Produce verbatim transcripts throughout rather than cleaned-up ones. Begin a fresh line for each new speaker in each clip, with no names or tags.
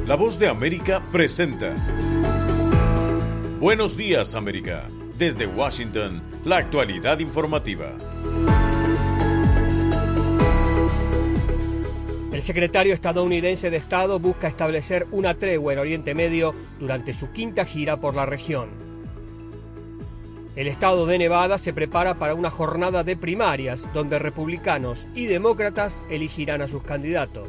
La Voz de América presenta Buenos Días, América. Desde Washington, la actualidad informativa.
El secretario estadounidense de Estado busca establecer una tregua en Oriente Medio durante su quinta gira por la región. El estado de Nevada se prepara para una jornada de primarias donde republicanos y demócratas elegirán a sus candidatos.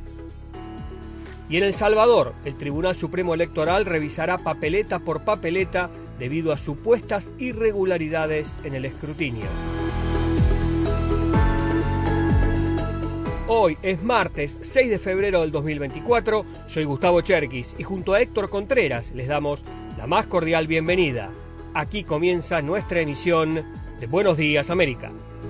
Y en El Salvador, el Tribunal Supremo Electoral revisará papeleta por papeleta debido a supuestas irregularidades en el escrutinio. Hoy es martes seis de febrero del dos mil veinticuatro, soy Gustavo Cherkis y junto a Héctor Contreras les damos la más cordial bienvenida. Aquí comienza nuestra emisión de Buenos Días, América.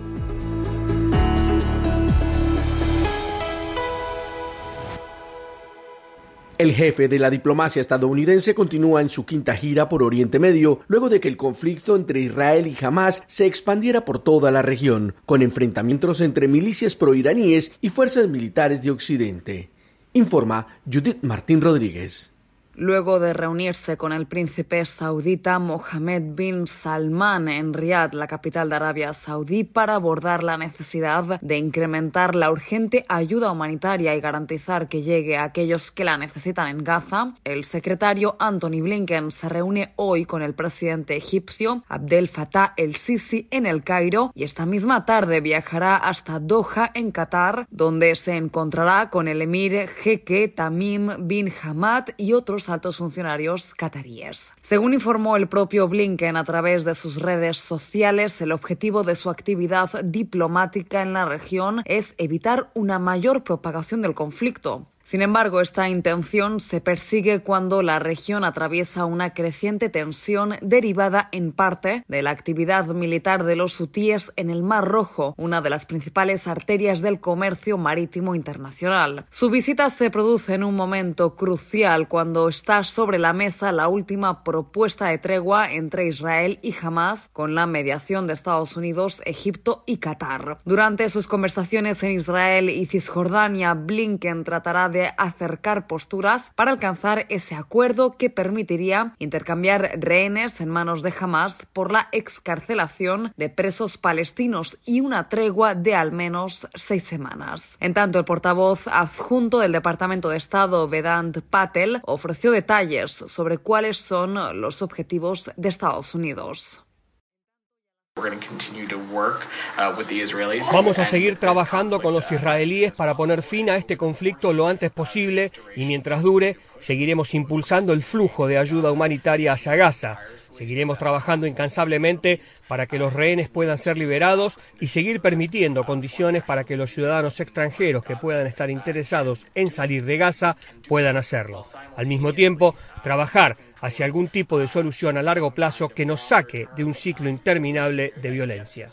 El jefe de la diplomacia estadounidense continúa en su quinta gira por Oriente Medio, luego de que el conflicto entre Israel y Hamás se expandiera por toda la región, con enfrentamientos entre milicias proiraníes y fuerzas militares de Occidente. Informa Judith Martín Rodríguez.
Luego de reunirse con el príncipe saudita Mohammed bin Salman en Riad, la capital de Arabia Saudí, para abordar la necesidad de incrementar la urgente ayuda humanitaria y garantizar que llegue a aquellos que la necesitan en Gaza, el secretario Antony Blinken se reúne hoy con el presidente egipcio Abdel Fattah el-Sisi en El Cairo y esta misma tarde viajará hasta Doha, en Qatar, donde se encontrará con el emir jeque Tamim bin Hamad y otros altos funcionarios cataríes. Según informó el propio Blinken a través de sus redes sociales, el objetivo de su actividad diplomática en la región es evitar una mayor propagación del conflicto. Sin embargo, esta intención se persigue cuando la región atraviesa una creciente tensión derivada en parte de la actividad militar de los hutíes en el Mar Rojo, una de las principales arterias del comercio marítimo internacional. Su visita se produce en un momento crucial cuando está sobre la mesa la última propuesta de tregua entre Israel y Hamás con la mediación de Estados Unidos, Egipto y Qatar. Durante sus conversaciones en Israel y Cisjordania, Blinken tratará de de acercar posturas para alcanzar ese acuerdo que permitiría intercambiar rehenes en manos de Hamás por la excarcelación de presos palestinos y una tregua de al menos seis semanas. En tanto, el portavoz adjunto del Departamento de Estado, Vedant Patel, ofreció detalles sobre cuáles son los objetivos de Estados Unidos.
Vamos a seguir trabajando con los israelíes para poner fin a este conflicto lo antes posible y mientras dure, seguiremos impulsando el flujo de ayuda humanitaria hacia Gaza. Seguiremos trabajando incansablemente para que los rehenes puedan ser liberados y seguir permitiendo condiciones para que los ciudadanos extranjeros que puedan estar interesados en salir de Gaza puedan hacerlo. Al mismo tiempo, trabajar hacia algún tipo de solución a largo plazo que nos saque de un ciclo interminable de violencia.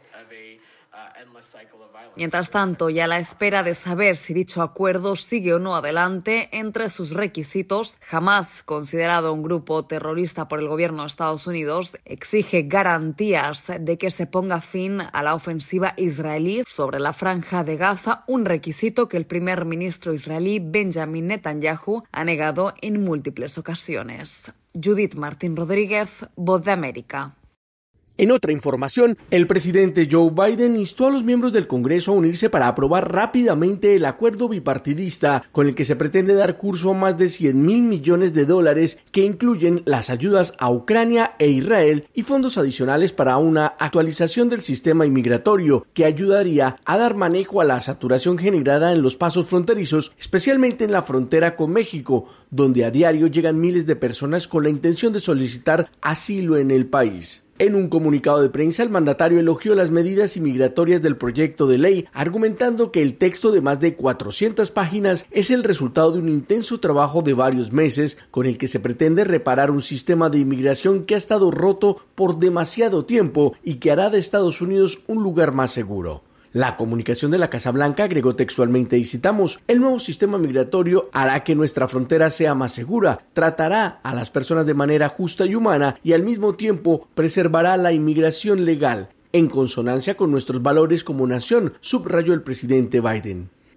Mientras tanto, y a la espera de saber si dicho acuerdo sigue o no adelante, entre sus requisitos, Hamás, considerado un grupo terrorista por el gobierno de Estados Unidos, exige garantías de que se ponga fin a la ofensiva israelí sobre la franja de Gaza, un requisito que el primer ministro israelí Benjamin Netanyahu ha negado en múltiples ocasiones. Judith Martín Rodríguez, Voz de América.
En otra información, el presidente Joe Biden instó a los miembros del Congreso a unirse para aprobar rápidamente el acuerdo bipartidista con el que se pretende dar curso a más de cien mil millones de dólares que incluyen las ayudas a Ucrania e Israel y fondos adicionales para una actualización del sistema inmigratorio que ayudaría a dar manejo a la saturación generada en los pasos fronterizos, especialmente en la frontera con México, donde a diario llegan miles de personas con la intención de solicitar asilo en el país. En un comunicado de prensa, el mandatario elogió las medidas inmigratorias del proyecto de ley, argumentando que el texto de más de cuatrocientas páginas es el resultado de un intenso trabajo de varios meses con el que se pretende reparar un sistema de inmigración que ha estado roto por demasiado tiempo y que hará de Estados Unidos un lugar más seguro. La comunicación de la Casa Blanca agregó textualmente, y citamos, el nuevo sistema migratorio hará que nuestra frontera sea más segura, tratará a las personas de manera justa y humana y al mismo tiempo preservará la inmigración legal, en consonancia con nuestros valores como nación, subrayó el presidente Biden.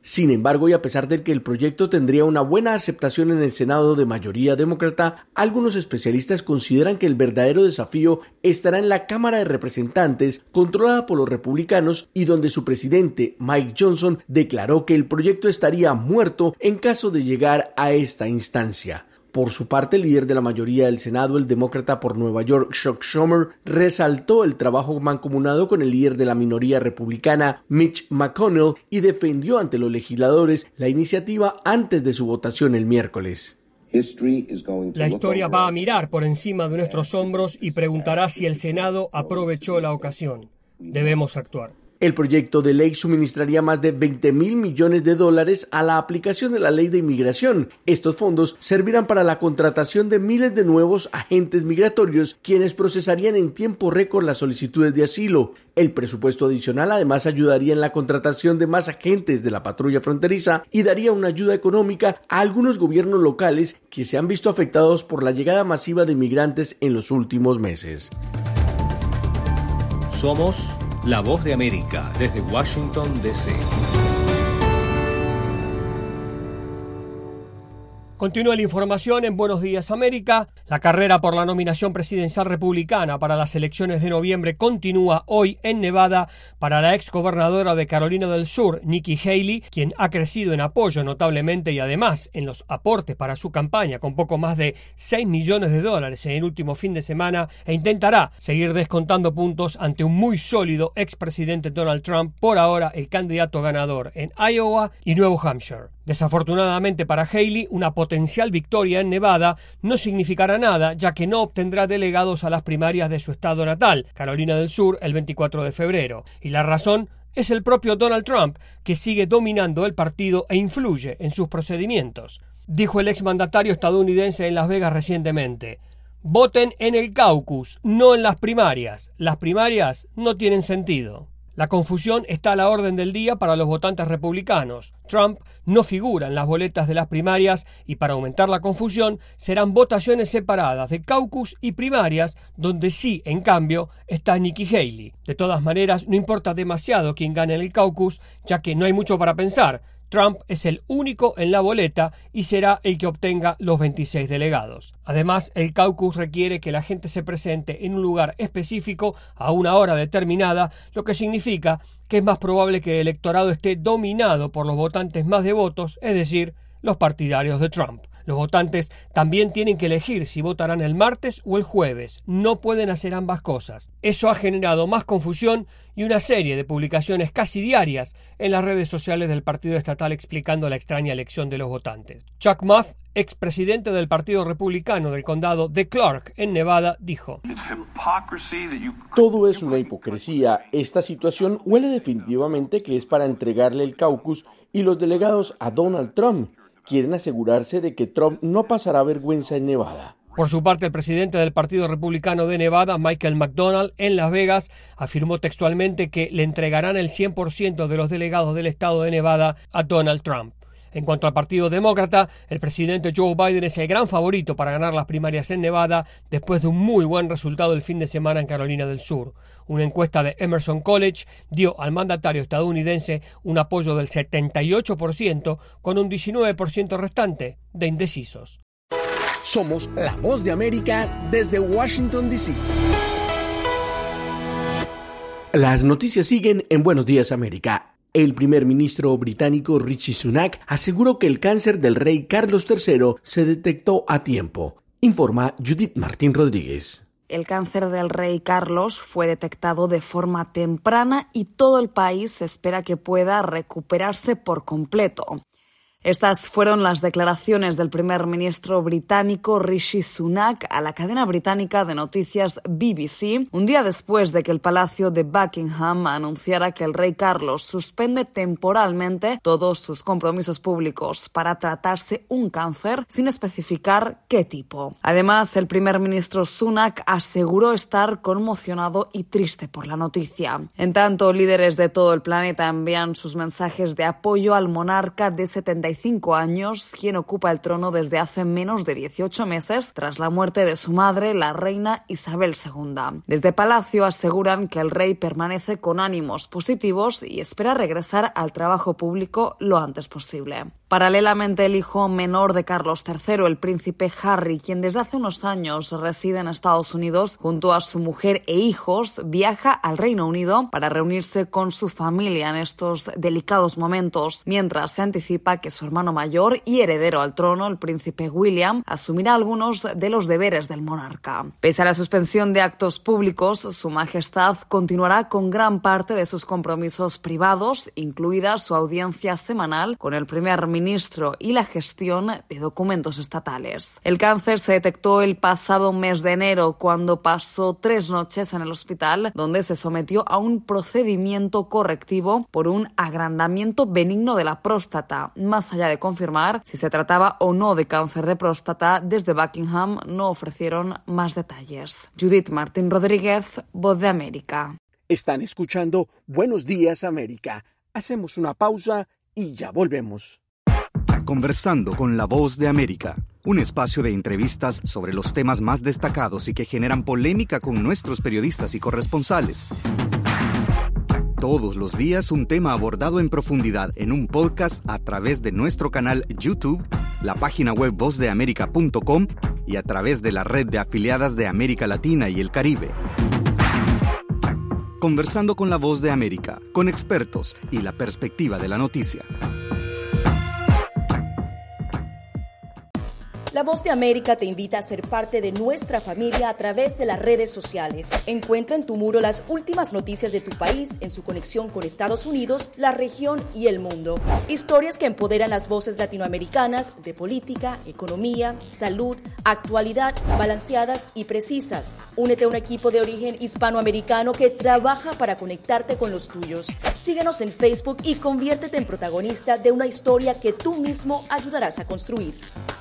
Sin embargo, y a pesar de que el proyecto tendría una buena aceptación en el Senado de mayoría demócrata, algunos especialistas consideran que el verdadero desafío estará en la Cámara de Representantes, controlada por los republicanos y donde su presidente, Mike Johnson, declaró que el proyecto estaría muerto en caso de llegar a esta instancia. Por su parte, el líder de la mayoría del Senado, el demócrata por Nueva York, Chuck Schumer, resaltó el trabajo mancomunado con el líder de la minoría republicana, Mitch McConnell, y defendió ante los legisladores la iniciativa antes de su votación el miércoles.
La historia va a mirar por encima de nuestros hombros y preguntará si el Senado aprovechó la ocasión. Debemos actuar.
El proyecto de ley suministraría más de veinte mil millones de dólares a la aplicación de la ley de inmigración. Estos fondos servirán para la contratación de miles de nuevos agentes migratorios, quienes procesarían en tiempo récord las solicitudes de asilo. El presupuesto adicional además ayudaría en la contratación de más agentes de la patrulla fronteriza y daría una ayuda económica a algunos gobiernos locales que se han visto afectados por la llegada masiva de inmigrantes en los últimos meses.
Somos La Voz de América, desde Washington, D C
Continúa la información en Buenos Días América. La carrera por la nominación presidencial republicana para las elecciones de noviembre continúa hoy en Nevada para la exgobernadora de Carolina del Sur, Nikki Haley, quien ha crecido en apoyo notablemente y además en los aportes para su campaña con poco más de seis millones de dólares en el último fin de semana e intentará seguir descontando puntos ante un muy sólido expresidente Donald Trump, por ahora el candidato ganador en Iowa y Nuevo Hampshire. Desafortunadamente para Haley, una potencial victoria en Nevada no significará nada, ya que no obtendrá delegados a las primarias de su estado natal, Carolina del Sur, el veinticuatro de febrero. Y la razón es el propio Donald Trump, que sigue dominando el partido e influye en sus procedimientos. Dijo el exmandatario estadounidense en Las Vegas recientemente: voten en el caucus, no en las primarias. Las primarias no tienen sentido. La confusión está a la orden del día para los votantes republicanos. Trump no figura en las boletas de las primarias y para aumentar la confusión serán votaciones separadas de caucus y primarias, donde sí, en cambio, está Nikki Haley. De todas maneras, no importa demasiado quién gane en el caucus, ya que no hay mucho para pensar. Trump es el único en la boleta y será el que obtenga los veintiséis delegados. Además, el caucus requiere que la gente se presente en un lugar específico a una hora determinada, lo que significa que es más probable que el electorado esté dominado por los votantes más devotos, es decir, los partidarios de Trump. Los votantes también tienen que elegir si votarán el martes o el jueves. No pueden hacer ambas cosas. Eso ha generado más confusión y una serie de publicaciones casi diarias en las redes sociales del partido estatal explicando la extraña elección de los votantes. Chuck Muth, expresidente del Partido Republicano del condado de Clark, en Nevada, dijo:
todo es una hipocresía. Esta situación huele definitivamente que es para entregarle el caucus y los delegados a Donald Trump. Quieren asegurarse de que Trump no pasará vergüenza en Nevada.
Por su parte, el presidente del Partido Republicano de Nevada, Michael McDonald, en Las Vegas, afirmó textualmente que le entregarán el cien por ciento de los delegados del estado de Nevada a Donald Trump. En cuanto al Partido Demócrata, el presidente Joe Biden es el gran favorito para ganar las primarias en Nevada después de un muy buen resultado el fin de semana en Carolina del Sur. Una encuesta de Emerson College dio al mandatario estadounidense un apoyo del setenta y ocho por ciento con un diecinueve por ciento restante de indecisos.
Somos La Voz de América desde Washington, D C Las noticias siguen en Buenos Días América. El primer ministro británico Rishi Sunak aseguró que el cáncer del rey Carlos tercero se detectó a tiempo. Informa Judith Martín Rodríguez.
El cáncer del rey Carlos fue detectado de forma temprana y todo el país espera que pueda recuperarse por completo. Estas fueron las declaraciones del primer ministro británico Rishi Sunak a la cadena británica de noticias B B C, un día después de que el Palacio de Buckingham anunciara que el rey Carlos suspende temporalmente todos sus compromisos públicos para tratarse un cáncer sin especificar qué tipo. Además, el primer ministro Sunak aseguró estar conmocionado y triste por la noticia. En tanto, líderes de todo el planeta envían sus mensajes de apoyo al monarca de setenta y y cinco años, quien ocupa el trono desde hace menos de dieciocho meses tras la muerte de su madre, la reina Isabel segunda. Desde Palacio aseguran que el rey permanece con ánimos positivos y espera regresar al trabajo público lo antes posible. Paralelamente, el hijo menor de Carlos tercero, el príncipe Harry, quien desde hace unos años reside en Estados Unidos junto a su mujer e hijos, viaja al Reino Unido para reunirse con su familia en estos delicados momentos, mientras se anticipa que su hermano mayor y heredero al trono, el príncipe William, asumirá algunos de los deberes del monarca. Pese a la suspensión de actos públicos, su majestad continuará con gran parte de sus compromisos privados, incluida su audiencia semanal con el primer ministro ministro y la gestión de documentos estatales. El cáncer se detectó el pasado mes de enero, cuando pasó tres noches en el hospital, donde se sometió a un procedimiento correctivo por un agrandamiento benigno de la próstata. Más allá de confirmar si se trataba o no de cáncer de próstata, desde Buckingham no ofrecieron más detalles. Judith Martín Rodríguez, Voz de América.
Están escuchando Buenos Días América. Hacemos una pausa y ya volvemos.
Conversando con la Voz de América, un espacio de entrevistas sobre los temas más destacados y que generan polémica con nuestros periodistas y corresponsales. Todos los días un tema abordado en profundidad en un podcast a través de nuestro canal YouTube, la página web voz de américa punto com y a través de la red de afiliadas de América Latina y el Caribe. Conversando con la Voz de América, con expertos y la perspectiva de la noticia.
La Voz de América te invita a ser parte de nuestra familia a través de las redes sociales. Encuentra en tu muro las últimas noticias de tu país en su conexión con Estados Unidos, la región y el mundo. Historias que empoderan las voces latinoamericanas de política, economía, salud, actualidad, balanceadas y precisas. Únete a un equipo de origen hispanoamericano que trabaja para conectarte con los tuyos. Síguenos en Facebook y conviértete en protagonista de una historia que tú mismo ayudarás a construir.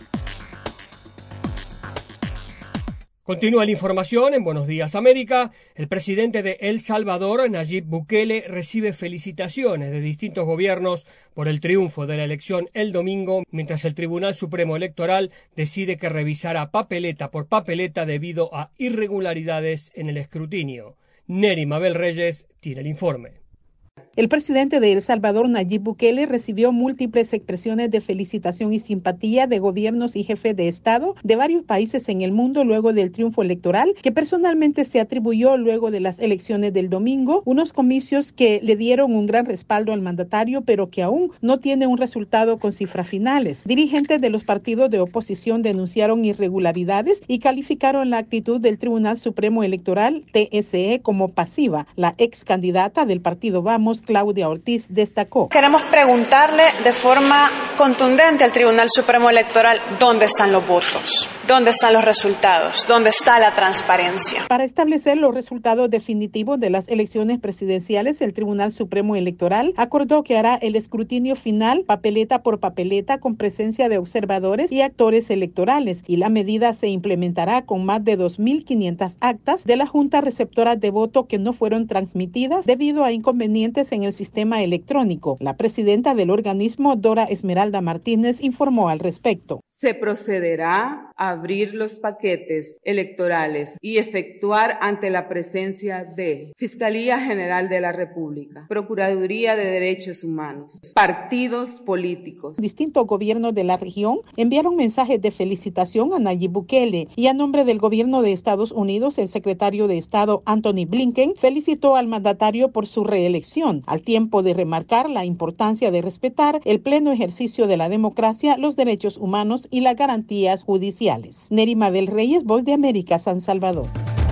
Continúa la información en Buenos Días América. El presidente de El Salvador, Nayib Bukele, recibe felicitaciones de distintos gobiernos por el triunfo de la elección el domingo, mientras el Tribunal Supremo Electoral decide que revisará papeleta por papeleta debido a irregularidades en el escrutinio. Neri Mabel Reyes tiene el informe.
El presidente de El Salvador, Nayib Bukele, recibió múltiples expresiones de felicitación y simpatía de gobiernos y jefes de Estado de varios países en el mundo luego del triunfo electoral que personalmente se atribuyó luego de las elecciones del domingo, unos comicios que le dieron un gran respaldo al mandatario, pero que aún no tiene un resultado con cifras finales. Dirigentes de los partidos de oposición denunciaron irregularidades y calificaron la actitud del Tribunal Supremo Electoral, T S E, como pasiva. La ex candidata del partido Vamos, Claudia Ortiz, destacó:
Queremos preguntarle de forma contundente al Tribunal Supremo Electoral dónde están los votos, dónde están los resultados, dónde está la transparencia.
Para establecer los resultados definitivos de las elecciones presidenciales, el Tribunal Supremo Electoral acordó que hará el escrutinio final papeleta por papeleta con presencia de observadores y actores electorales, y la medida se implementará con más de dos mil quinientas actas de la Junta Receptora de Voto que no fueron transmitidas debido a inconvenientes en el sistema electrónico. La presidenta del organismo, Dora Esmeralda Martínez, informó al respecto.
Se procederá a abrir los paquetes electorales y efectuar ante la presencia de Fiscalía General de la República, Procuraduría de Derechos Humanos, partidos políticos.
Distintos gobiernos de la región enviaron mensajes de felicitación a Nayib Bukele, y a nombre del gobierno de Estados Unidos, el secretario de Estado Anthony Blinken felicitó al mandatario por su reelección, al tiempo de remarcar la importancia de respetar el pleno ejercicio de la democracia, los derechos humanos y las garantías judiciales. Neri Mabel Reyes, Voz de América, San Salvador.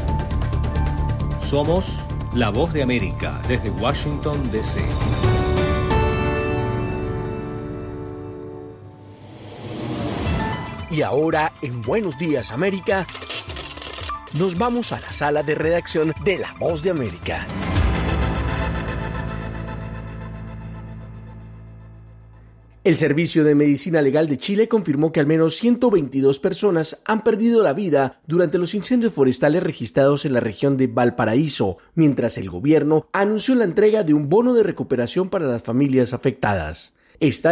Somos la Voz de América desde Washington, D C
Y ahora, en Buenos Días América, nos vamos a la sala de redacción de La Voz de América. El Servicio de Medicina Legal de Chile confirmó que al menos ciento veintidós personas han perdido la vida durante los incendios forestales registrados en la región de Valparaíso, mientras el gobierno anunció la entrega de un bono de recuperación para las familias afectadas. Esta es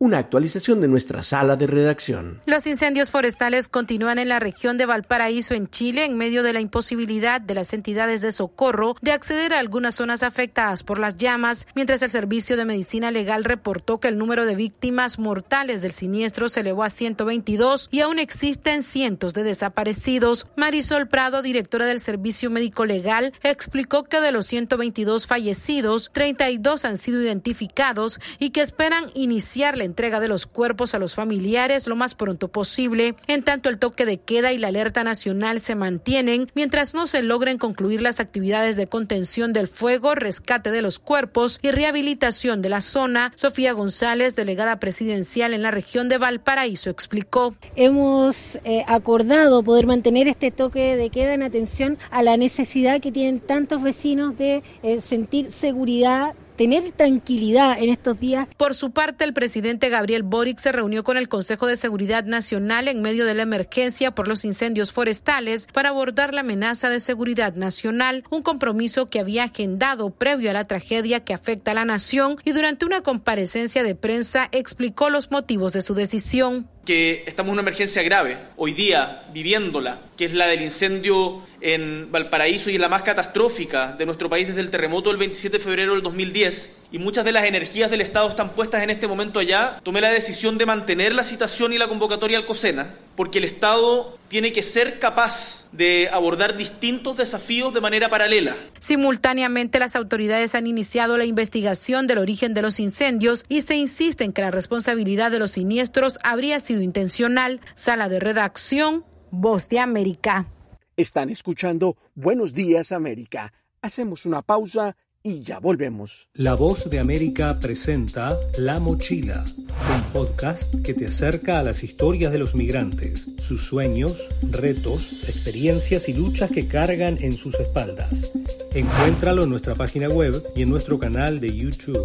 Una actualización de nuestra sala de redacción.
Los incendios forestales continúan en la región de Valparaíso, en Chile, en medio de la imposibilidad de las entidades de socorro de acceder a algunas zonas afectadas por las llamas, mientras el Servicio de Medicina Legal reportó que el número de víctimas mortales del siniestro se elevó a ciento veintidós y aún existen cientos de desaparecidos. Marisol Prado, directora del Servicio Médico Legal, explicó que de los ciento veintidós fallecidos, treinta y dos han sido identificados y que esperan iniciar la entrega de los cuerpos a los familiares lo más pronto posible. En tanto, el toque de queda y la alerta nacional se mantienen mientras no se logren concluir las actividades de contención del fuego, rescate de los cuerpos y rehabilitación de la zona. Sofía González, delegada presidencial en la región de Valparaíso, explicó.
Hemos eh, acordado poder mantener este toque de queda en atención a la necesidad que tienen tantos vecinos de eh, sentir seguridad, tener tranquilidad en estos días.
Por su parte, el presidente Gabriel Boric se reunió con el Consejo de Seguridad Nacional en medio de la emergencia por los incendios forestales para abordar la amenaza de seguridad nacional, un compromiso que había agendado previo a la tragedia que afecta a la nación, y durante una comparecencia de prensa explicó los motivos de su decisión.
Que estamos en una emergencia grave, hoy día viviéndola, que es la del incendio en Valparaíso y es la más catastrófica de nuestro país desde el terremoto del veintisiete de febrero del dos mil diez. Y muchas de las energías del Estado están puestas en este momento allá. Tomé la decisión de mantener la citación y la convocatoria al COSENA, porque el Estado tiene que ser capaz de abordar distintos desafíos de manera paralela.
Simultáneamente, las autoridades han iniciado la investigación del origen de los incendios y se insiste en que la responsabilidad de los siniestros habría sido intencional. Sala de redacción, Voz de América.
Están escuchando Buenos Días, América. Hacemos una pausa y ya volvemos.
La Voz de América presenta La Mochila, un podcast que te acerca a las historias de los migrantes, sus sueños, retos, experiencias y luchas que cargan en sus espaldas. Encuéntralo en nuestra página web y en nuestro canal de YouTube.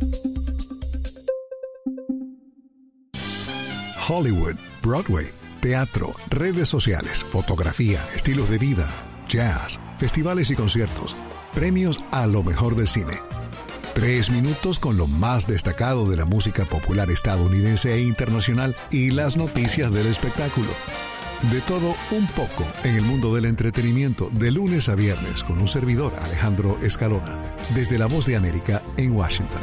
Hollywood, Broadway, teatro, redes sociales, fotografía, estilos de vida, jazz, festivales y conciertos. Premios a lo mejor del cine. Tres minutos con lo más destacado de la música popular estadounidense e internacional y las noticias del espectáculo. De todo un poco en el mundo del entretenimiento, de lunes a viernes con un servidor, Alejandro Escalona, desde La Voz de América en Washington.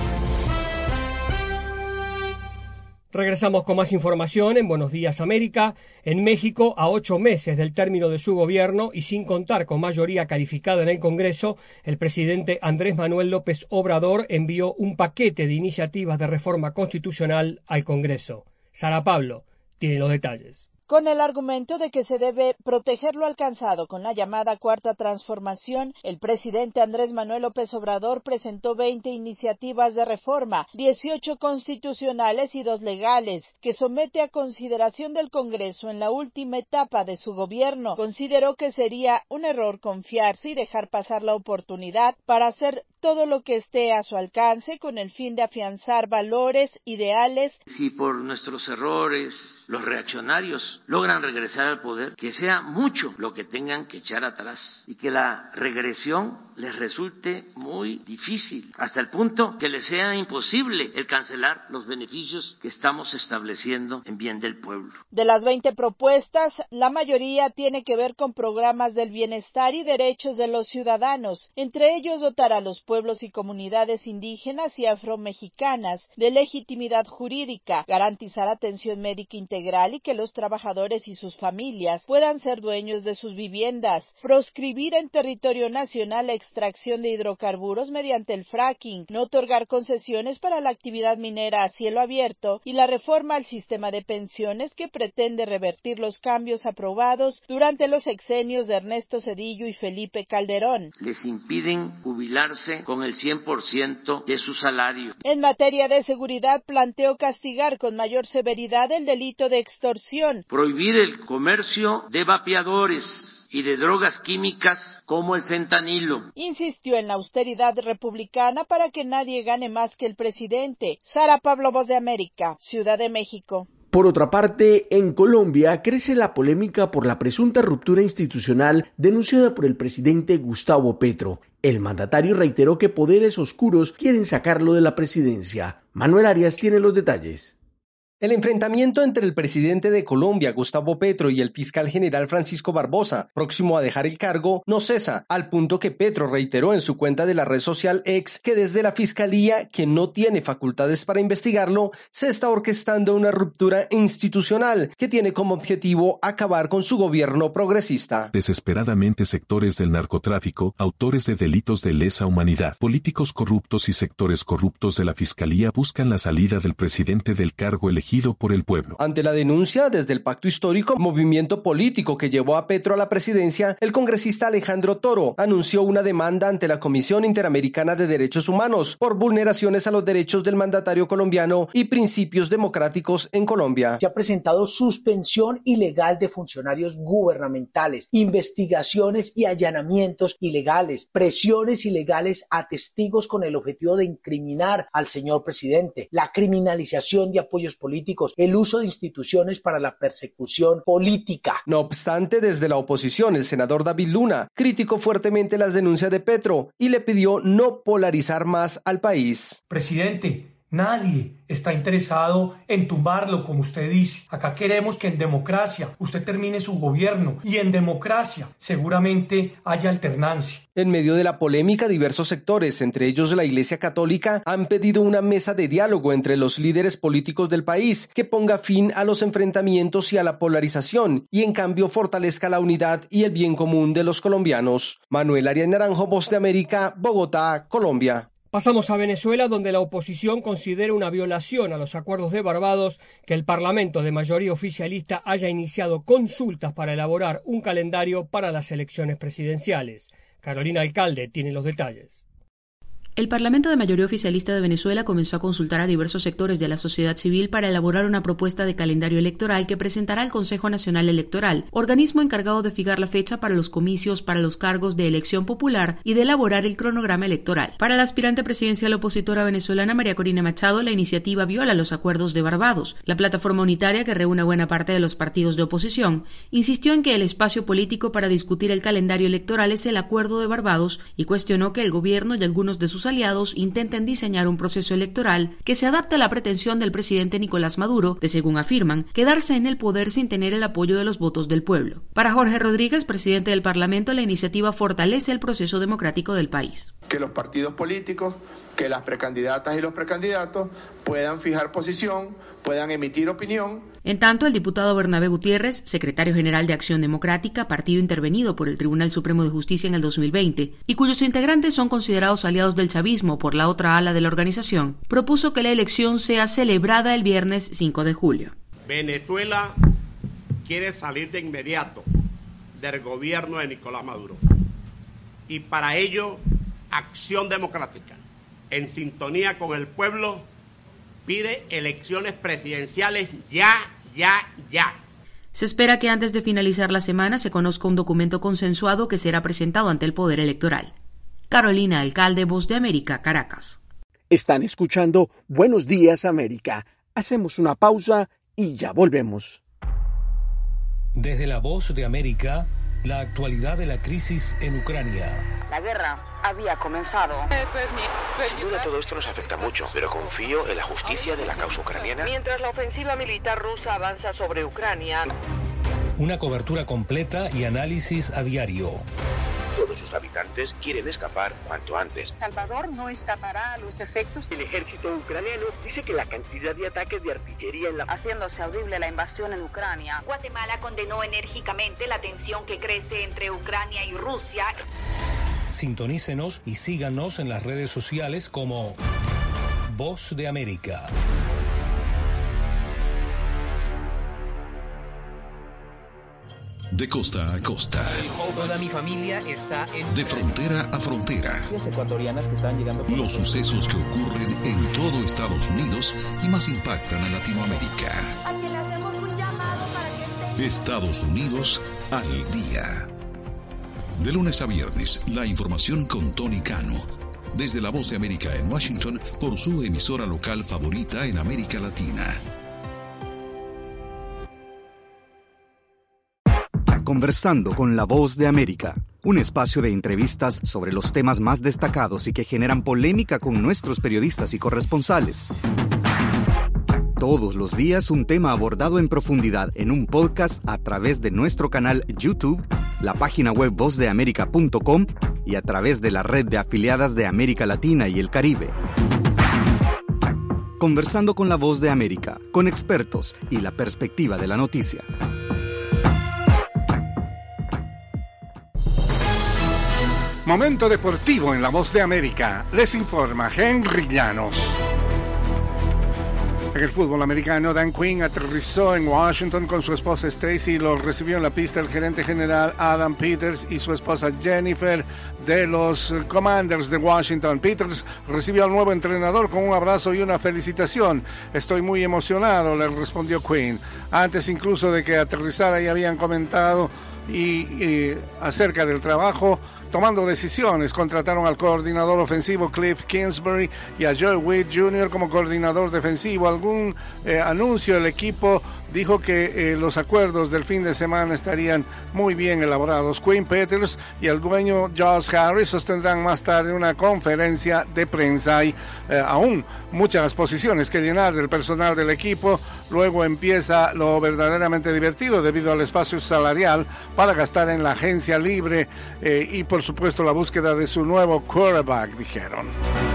Regresamos con más información en Buenos Días América. En México, a ocho meses del término de su gobierno y sin contar con mayoría calificada en el Congreso, el presidente Andrés Manuel López Obrador envió un paquete de iniciativas de reforma constitucional al Congreso. Sara Pablo tiene los detalles.
Con el argumento de que se debe proteger lo alcanzado con la llamada Cuarta Transformación, el presidente Andrés Manuel López Obrador presentó veinte iniciativas de reforma, dieciocho constitucionales y dos legales, que somete a consideración del Congreso en la última etapa de su gobierno. Consideró que sería un error confiarse y dejar pasar la oportunidad para hacer todo lo que esté a su alcance con el fin de afianzar valores, ideales.
Si por nuestros errores los reaccionarios logran regresar al poder, que sea mucho lo que tengan que echar atrás y que la regresión les resulte muy difícil, hasta el punto que les sea imposible el cancelar los beneficios que estamos estableciendo en bien del pueblo.
De las veinte propuestas, la mayoría tiene que ver con programas del bienestar y derechos de los ciudadanos, entre ellos dotar a los pueblos y comunidades indígenas y afromexicanas de legitimidad jurídica, garantizar atención médica integral y que los trabajadores y sus familias puedan ser dueños de sus viviendas, proscribir en territorio nacional la extracción de hidrocarburos mediante el fracking, no otorgar concesiones para la actividad minera a cielo abierto y la reforma al sistema de pensiones que pretende revertir los cambios aprobados durante los sexenios de Ernesto Zedillo y Felipe Calderón.
Les impiden jubilarse con el cien por ciento de su salario.
En materia de seguridad, planteó castigar con mayor severidad el delito de extorsión.
Prohibir el comercio de vapeadores y de drogas químicas como el fentanilo.
Insistió en la austeridad republicana para que nadie gane más que el presidente. Sara Pablo, Voz de América, Ciudad de México.
Por otra parte, en Colombia crece la polémica por la presunta ruptura institucional denunciada por el presidente Gustavo Petro. El mandatario reiteró que poderes oscuros quieren sacarlo de la presidencia. Manuel Arias tiene los detalles.
El enfrentamiento entre el presidente de Colombia, Gustavo Petro, y el fiscal general Francisco Barbosa, próximo a dejar el cargo, no cesa, al punto que Petro reiteró en su cuenta de la red social X que desde la fiscalía, que no tiene facultades para investigarlo, se está orquestando una ruptura institucional que tiene como objetivo acabar con su gobierno progresista.
Desesperadamente sectores del narcotráfico, autores de delitos de lesa humanidad, políticos corruptos y sectores corruptos de la fiscalía buscan la salida del presidente del cargo elegido por el pueblo.
Ante la denuncia desde el Pacto Histórico, movimiento político que llevó a Petro a la presidencia, el congresista Alejandro Toro anunció una demanda ante la Comisión Interamericana de Derechos Humanos por vulneraciones a los derechos del mandatario colombiano y principios democráticos en Colombia.
Se ha presentado suspensión ilegal de funcionarios gubernamentales, investigaciones y allanamientos ilegales, presiones ilegales a testigos con el objetivo de incriminar al señor presidente, la criminalización de apoyos políticos, el uso de instituciones para la persecución política.
No obstante, desde la oposición, el senador David Luna criticó fuertemente las denuncias de Petro y le pidió no polarizar más al país.
Presidente, nadie está interesado en tumbarlo, como usted dice. Acá queremos que en democracia usted termine su gobierno y en democracia seguramente haya alternancia.
En medio de la polémica, diversos sectores, entre ellos la Iglesia Católica, han pedido una mesa de diálogo entre los líderes políticos del país que ponga fin a los enfrentamientos y a la polarización y en cambio fortalezca la unidad y el bien común de los colombianos. Manuel Arias Naranjo, Voz de América, Bogotá, Colombia.
Pasamos a Venezuela, donde la oposición considera una violación a los acuerdos de Barbados que el Parlamento de mayoría oficialista haya iniciado consultas para elaborar un calendario para las elecciones presidenciales. Carolina Alcalde tiene los detalles.
El Parlamento de mayoría oficialista de Venezuela comenzó a consultar a diversos sectores de la sociedad civil para elaborar una propuesta de calendario electoral que presentará al Consejo Nacional Electoral, organismo encargado de fijar la fecha para los comicios para los cargos de elección popular y de elaborar el cronograma electoral. Para la aspirante presidencial opositora venezolana María Corina Machado, la iniciativa viola los acuerdos de Barbados. La plataforma unitaria, que reúne a buena parte de los partidos de oposición, insistió en que el espacio político para discutir el calendario electoral es el acuerdo de Barbados y cuestionó que el gobierno y algunos de sus aliados intenten diseñar un proceso electoral que se adapte a la pretensión del presidente Nicolás Maduro de, según afirman, quedarse en el poder sin tener el apoyo de los votos del pueblo. Para Jorge Rodríguez, presidente del Parlamento, la iniciativa fortalece el proceso democrático del país.
Que los partidos políticos, que las precandidatas y los precandidatos puedan fijar posición, puedan emitir opinión.
En tanto, el diputado Bernabé Gutiérrez, secretario general de Acción Democrática, partido intervenido por el Tribunal Supremo de Justicia en el dos mil veinte, y cuyos integrantes son considerados aliados del chavismo por la otra ala de la organización, propuso que la elección sea celebrada el viernes cinco de julio.
Venezuela quiere salir de inmediato del gobierno de Nicolás Maduro. Y para ello, Acción Democrática, en sintonía con el pueblo, pide elecciones presidenciales ya, ya, ya.
Se espera que antes de finalizar la semana se conozca un documento consensuado que será presentado ante el Poder Electoral. Carolina Alcalde, Voz de América, Caracas.
Están escuchando Buenos Días, América. Hacemos una pausa y ya volvemos.
Desde la Voz de América, la actualidad de la crisis en Ucrania.
La guerra había comenzado.
Sin duda todo esto nos afecta mucho, pero confío en la justicia de la causa ucraniana.
Mientras la ofensiva militar rusa avanza sobre Ucrania.
Una cobertura completa y análisis a diario.
Todos sus habitantes quieren escapar cuanto antes.
Salvador no escapará a los efectos.
El ejército ucraniano dice que la cantidad de ataques de artillería en la...
haciéndose audible la invasión en Ucrania.
Guatemala condenó enérgicamente la tensión que crece entre Ucrania y Rusia.
Sintonícenos y síganos en las redes sociales como Voz de América.
De costa a costa.
Toda mi familia está en...
De frontera a frontera.
Ecuatorianas que están llegando...
Los sucesos que ocurren en todo Estados Unidos y más impactan a Latinoamérica.
A quien le hacemos un llamado para que esté...
Estados Unidos al día. De lunes a viernes, la información con Tony Cano. Desde la Voz de América en Washington, por su emisora local favorita en América Latina.
Conversando con la Voz de América, un espacio de entrevistas sobre los temas más destacados y que generan polémica con nuestros periodistas y corresponsales. Todos los días un tema abordado en profundidad en un podcast a través de nuestro canal YouTube, la página web voz de américa punto com y a través de la red de afiliadas de América Latina y el Caribe. Conversando con la Voz de América, con expertos y la perspectiva de la noticia.
Momento deportivo en la Voz de América. Les informa Henry Llanos. En el fútbol americano, Dan Quinn aterrizó en Washington con su esposa Stacy y lo recibió en la pista el gerente general Adam Peters y su esposa Jennifer de los Commanders de Washington. Peters recibió al nuevo entrenador con un abrazo y una felicitación. Estoy muy emocionado, le respondió Quinn. Antes incluso de que aterrizara ya habían comentado y, y acerca del trabajo. Tomando decisiones, contrataron al coordinador ofensivo Cliff Kingsbury y a Joe Witt junior como coordinador defensivo. Algún eh, anuncio, el equipo dijo que eh, los acuerdos del fin de semana estarían muy bien elaborados. Quinn Peters y el dueño Josh Harris sostendrán más tarde una conferencia de prensa. Hay eh, aún muchas posiciones que llenar del personal del equipo. Luego empieza lo verdaderamente divertido debido al espacio salarial para gastar en la agencia libre eh, y por supuesto la búsqueda de su nuevo quarterback, dijeron.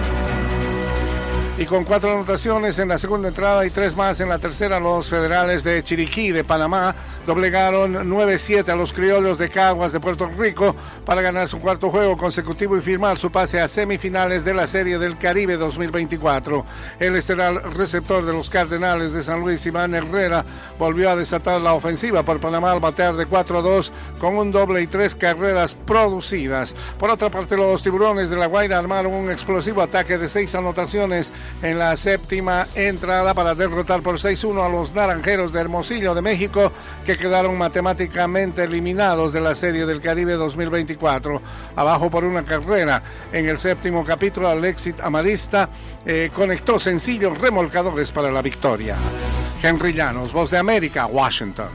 Y con cuatro anotaciones en la segunda entrada y tres más en la tercera, los Federales de Chiriquí de Panamá doblegaron nueve siete a los Criollos de Caguas de Puerto Rico para ganar su cuarto juego consecutivo y firmar su pase a semifinales de la Serie del Caribe dos mil veinticuatro. El estelar receptor de los Cardenales de San Luis, Iván Herrera, volvió a desatar la ofensiva por Panamá al batear de cuatro a dos con un doble y tres carreras producidas. Por otra parte, los Tiburones de La Guaira armaron un explosivo ataque de seis anotaciones en la séptima entrada para derrotar por seis uno a los Naranjeros de Hermosillo de México, que quedaron matemáticamente eliminados de la Serie del Caribe dos mil veinticuatro. Abajo por una carrera en el séptimo capítulo, Alexis Amarista eh, conectó sencillos remolcadores para la victoria. Henry Llanos, Voz de América, Washington.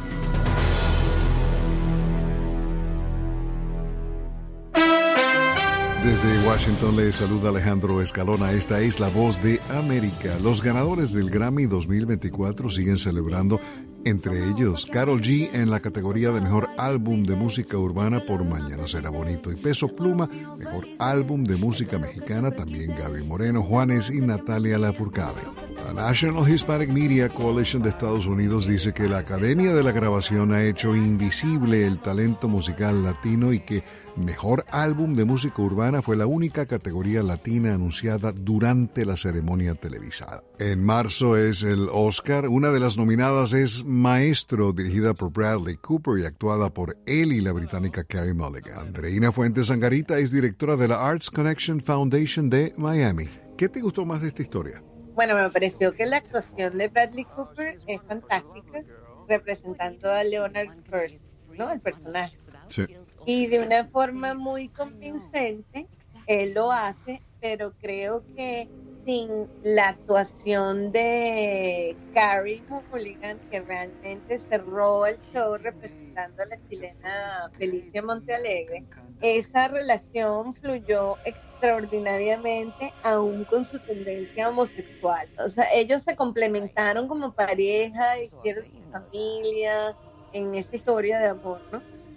Desde Washington le saluda Alejandro Escalona. Esta es la Voz de América. Los ganadores del Grammy dos mil veinticuatro siguen celebrando, entre ellos Karol G en la categoría de Mejor Álbum de Música Urbana por Mañana Será Bonito, y Peso Pluma, Mejor Álbum de Música Mexicana, también Gaby Moreno, Juanes y Natalia Lafourcade. La National Hispanic Media Coalition de Estados Unidos dice que la Academia de la Grabación ha hecho invisible el talento musical latino y que Mejor Álbum de Música Urbana fue la única categoría latina anunciada durante la ceremonia televisada. En marzo es el Oscar. Una de las nominadas es Maestro, dirigida por Bradley Cooper y actuada por él y la británica Carey Mulligan. Andreina Fuentes Angarita es directora de la Arts Connection Foundation de Miami. ¿Qué te gustó más de esta historia?
Bueno, me pareció que la actuación de Bradley Cooper es fantástica, representando a Leonard First, ¿no? El personaje.
Sí.
Y de una forma muy convincente, él lo hace, pero creo que sin la actuación de Carey Mulligan, que realmente cerró el show representando a la chilena Felicia Montealegre, esa relación fluyó extraordinariamente, aún con su tendencia homosexual. O sea, ellos se complementaron como pareja, hicieron su familia en esa historia de amor, ¿no?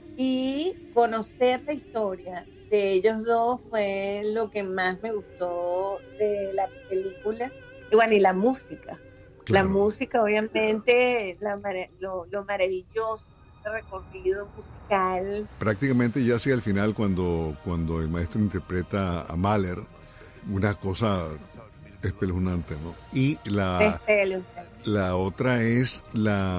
Y conocer la historia de ellos dos fue lo que más me gustó de la película. Y bueno, y la música. Claro. La música, obviamente, la, lo, lo maravilloso, ese recorrido musical.
Prácticamente ya hacia el final, cuando, cuando el maestro interpreta a Mahler, una cosa espeluznante, ¿no? Y la, la otra es la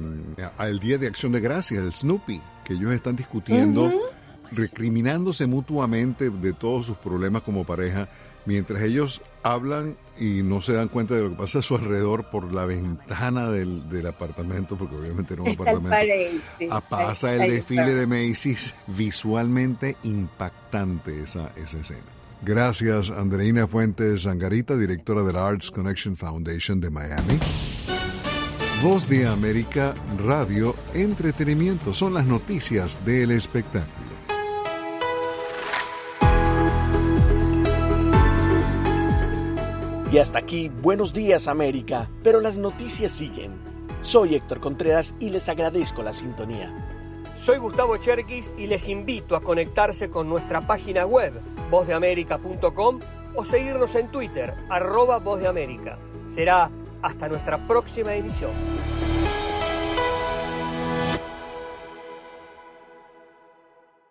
el Día de Acción de Gracias, el Snoopy, que ellos están discutiendo, uh-huh. recriminándose mutuamente de todos sus problemas como pareja, mientras ellos hablan y no se dan cuenta de lo que pasa a su alrededor por la ventana del, del apartamento, porque obviamente no es un apartamento. Pared, sí. ah, pasa el desfile de Macy's, visualmente impactante esa, esa escena. Gracias, Andreina Fuentes Angarita, directora de la Arts Connection Foundation de Miami. Voz de América Radio Entretenimiento son las noticias del espectáculo.
Y hasta aquí, Buenos Días América, pero las noticias siguen. Soy Héctor Contreras y les agradezco la sintonía.
Soy Gustavo Cherkis y les invito a conectarse con nuestra página web, voz de américa punto com, o seguirnos en Twitter, arroba Voz de América. Será hasta nuestra próxima emisión.